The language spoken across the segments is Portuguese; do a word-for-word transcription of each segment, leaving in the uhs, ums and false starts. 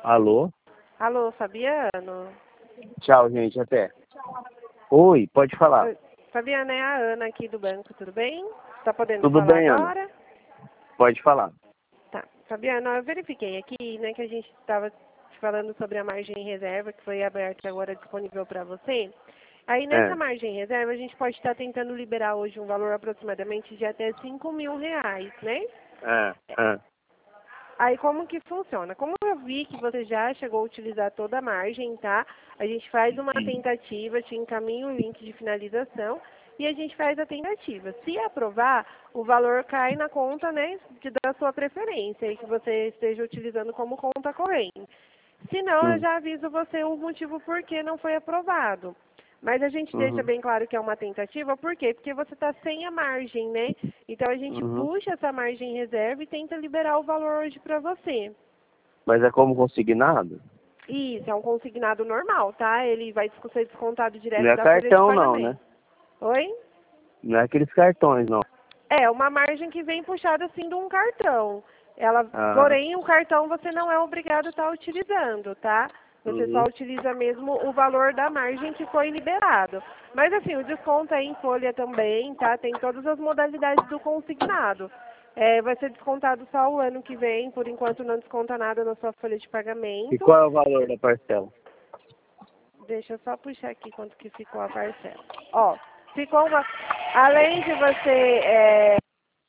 Alô? Alô, Fabiano? Tchau, gente, até. Oi, pode falar. Oi, Fabiano, é a Ana aqui do banco, tudo bem? Tá podendo Tudo falar bem, Ana? agora? Pode falar. Tá. Fabiano, eu verifiquei aqui, né, que a gente estava falando sobre a margem em reserva, que foi aberta agora disponível para você. Aí nessa É, margem em reserva, a gente pode estar tentando liberar hoje um valor aproximadamente de até cinco mil reais, né? é, é. Aí como que funciona? Como eu vi que você já chegou a utilizar toda a margem, tá? A gente faz uma tentativa, te encaminha o link de finalização e a gente faz a tentativa. Se aprovar, o valor cai na conta, né, de, da sua preferência e que você esteja utilizando como conta corrente. Se não, eu Hum, já aviso você o motivo por que não foi aprovado. Mas a gente deixa uhum, bem claro que é uma tentativa, por quê? Porque você está sem a margem, né? Então a gente uhum. puxa essa margem em reserva e tenta liberar o valor hoje para você. Mas é como consignado? Isso, é um consignado normal, tá? Ele vai ser descontado Não direto é da folha de cartão não, né? pagamento. Oi? Não é aqueles cartões, não. É, uma margem que vem puxada assim de um cartão. Ela, Ah, porém, o cartão você não é obrigado a estar utilizando, tá? Você só uhum. utiliza mesmo o valor da margem que foi liberado. Mas assim, o desconto é em folha também, tá? Tem todas as modalidades do consignado. É, vai ser descontado só o ano que vem, por enquanto não desconta nada na sua folha de E pagamento. qual é o valor da parcela? Deixa eu só puxar aqui quanto que ficou a parcela. Ó, ficou uma... Além de você... é,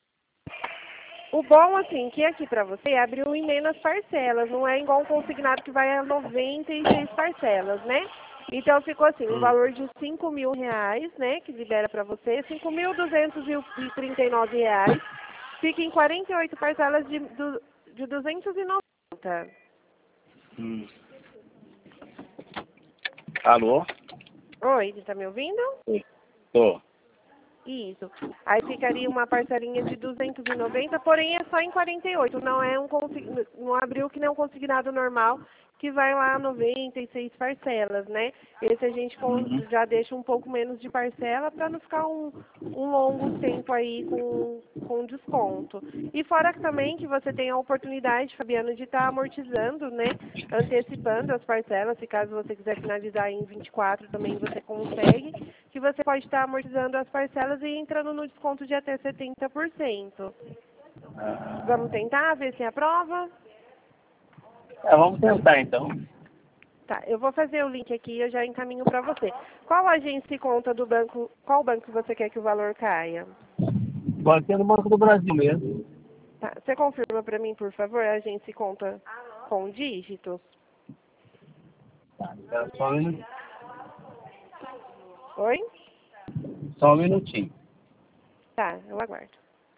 O bom, assim, que aqui pra você abriu em menos parcelas, não é igual um consignado que vai a noventa e seis parcelas, né? Então ficou assim, um Hum. valor de cinco mil reais, né, que libera pra você, cinco mil duzentos e trinta e nove reais, fica em quarenta e oito parcelas de, du- de duzentos e noventa. Hum. Alô? Oi, você tá me ouvindo? Oi. Tô. Isso. Aí ficaria uma parcelinha de duzentos e noventa, porém é só em quarenta e oito, não é um consi- não abriu que nem um consignado normal, que vai lá noventa e seis parcelas, né? Esse a gente con- Uhum. já deixa um pouco menos de parcela para não ficar um, um longo tempo aí com, com desconto. E fora que também que você tem a oportunidade, Fabiano, de estar amortizando, né? Antecipando as parcelas, se caso você quiser finalizar em vinte e quatro também você consegue, que você pode estar amortizando as parcelas e entrando no desconto de até setenta por cento. Vamos tentar ver se aprova? É, vamos tentar então. Tá, eu vou fazer o link aqui e eu já encaminho para você. Qual agência e conta do banco, qual banco você quer que o valor caia? Pode ser no Banco do Brasil mesmo. Tá, você confirma para mim, por favor, a agência e conta com dígitos? Espera só um minutinho. Oi? Só um minutinho. Tá, eu aguardo.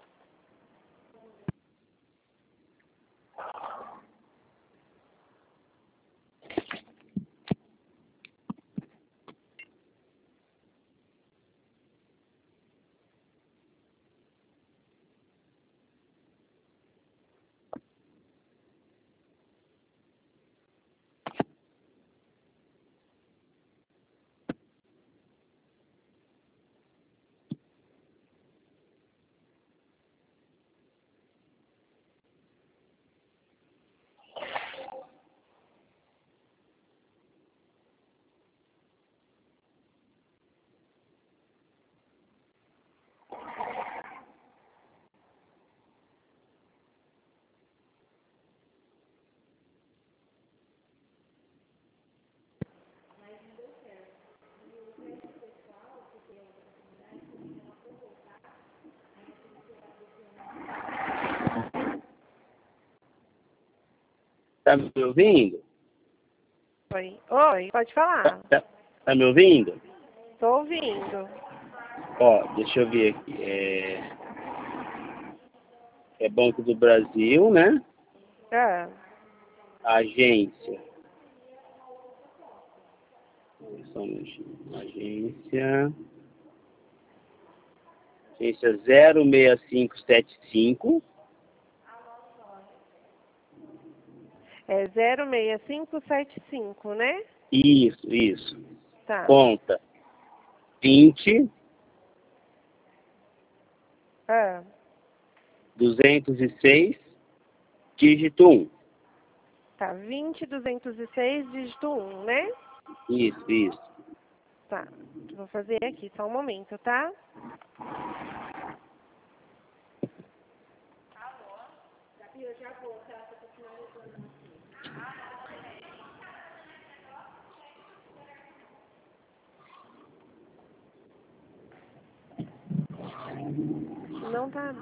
Tá me ouvindo? Oi? Oi, pode Tá, falar. tá, tá me ouvindo? Tô ouvindo. Ó, deixa eu ver aqui. É, é Banco do Brasil, né? Ah, Agência. Só um minutinho. Agência. Agência zero seis cinco sete cinco. é zero seis cinco sete cinco, né? Isso, isso. Tá. Conta vinte, Ah, duzentos e seis, dígito um. Tá, vinte, duzentos e seis, dígito um, né? Isso, isso. Tá, vou fazer aqui, só um momento, tá? Não tá.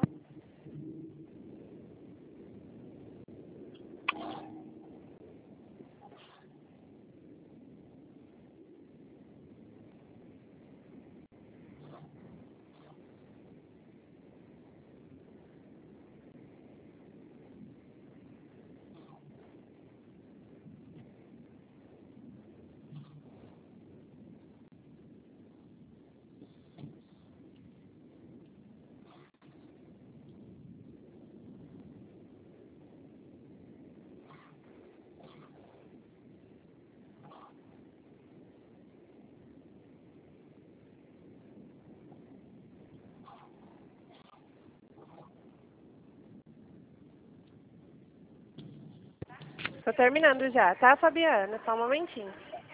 Tô terminando já, tá, Fabiana? Só um momentinho.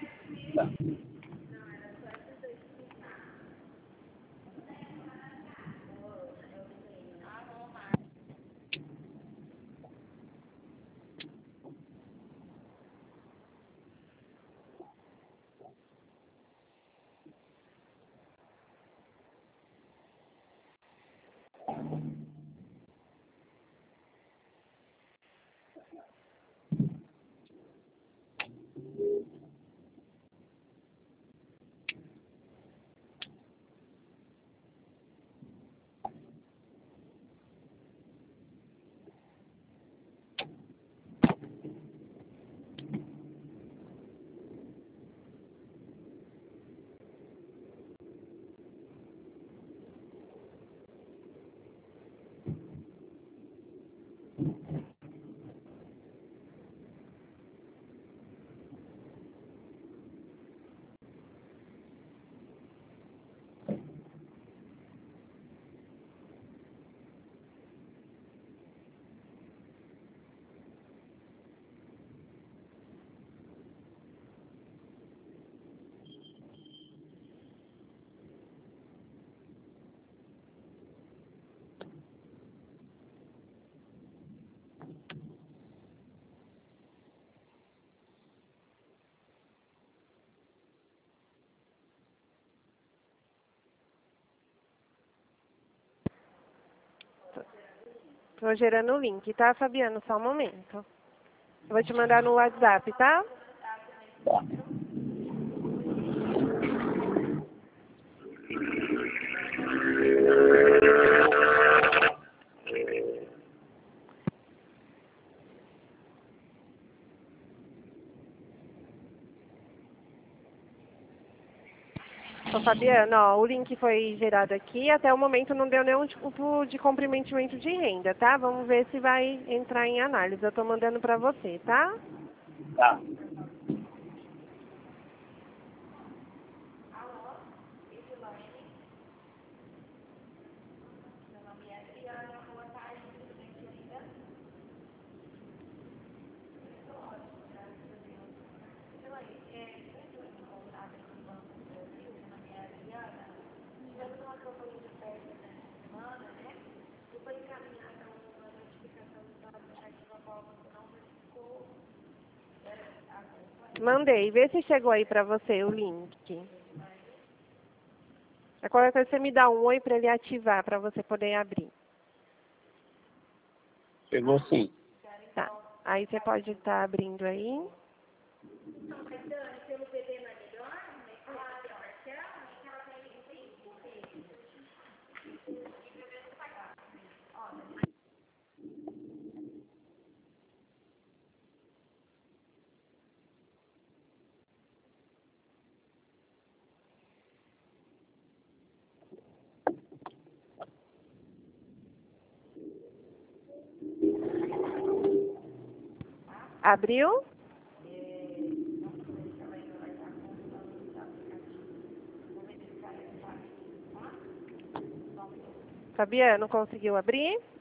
Tô gerando o link, tá, Fabiano? Só um momento. Eu vou te mandar no WhatsApp, tá? Tá. Ô, Fabiano, ó, o link foi gerado aqui, até o momento não deu nenhum tipo de comprometimento de renda, tá? Vamos ver se vai entrar em análise. Eu tô mandando pra você, tá? Tá. Mandei. Vê se chegou aí pra você o link. É qualquer coisa você me dá um oi pra ele ativar, pra você poder abrir. Chegou sim. Tá. Aí você pode estar abrindo aí. Abriu? Fabiano, conseguiu abrir?